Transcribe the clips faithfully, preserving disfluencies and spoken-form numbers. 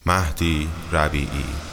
مهدی ربیعی.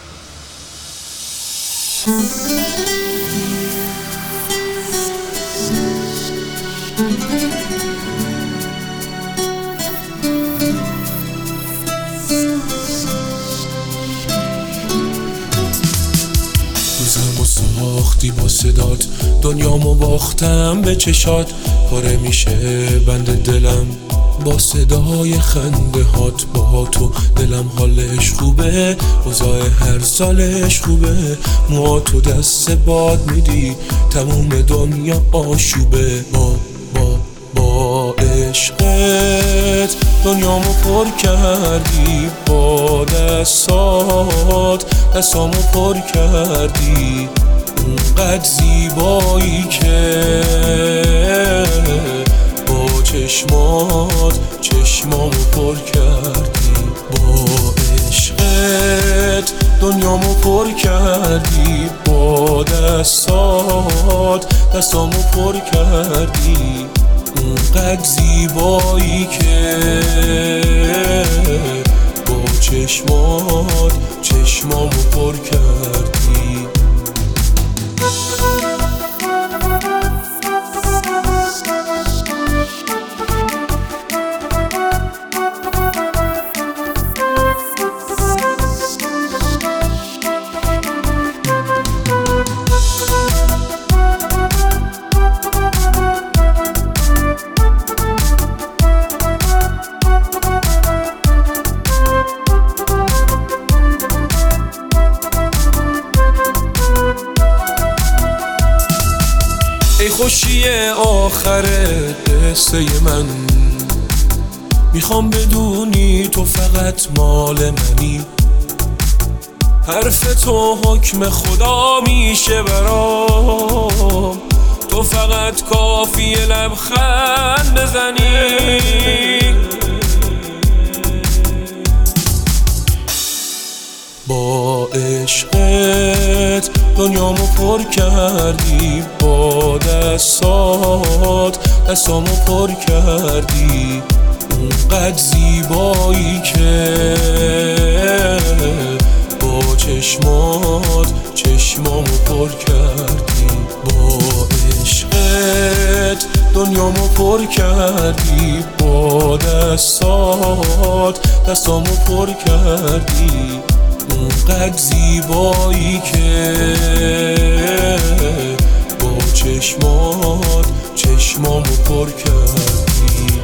روزمو ساختی با صدات، دنیامو باختم به چشات. پاره میشه بند دلم با صدای خنده هات. با تو دلم حالش خوبه، اوضاع هر سالش خوبه. موهاتو دست باد میدی، تموم دنیا آشوبه. با با با عشقت دنیامو پر کردی، با دستات دستامو پر کردی. اونقدر زیبایی که با چشمات چشمامو پر کردی. با عشقت دنیامو پر کردی، با دستات دستامو پر کردی. اونقدر زیبایی که با چشمات چشمامو پر کردی. ای خوشی آخر قصه من، میخوام بدونی تو فقط مال منی. حرف تو حکم خدا میشه برام، تو فقط کافیه لبخند بزنی. با عشقت دنیامو پر کردی، با دستات دستامو پر کردی. اونقدر زیبایی که با چشمات چشمامو پر کردی. با عشقت دنیامو پر کردی، با دستات دستامو پر کردی. اونقدر زیبایی که با چشمات چشمامو پر کردی.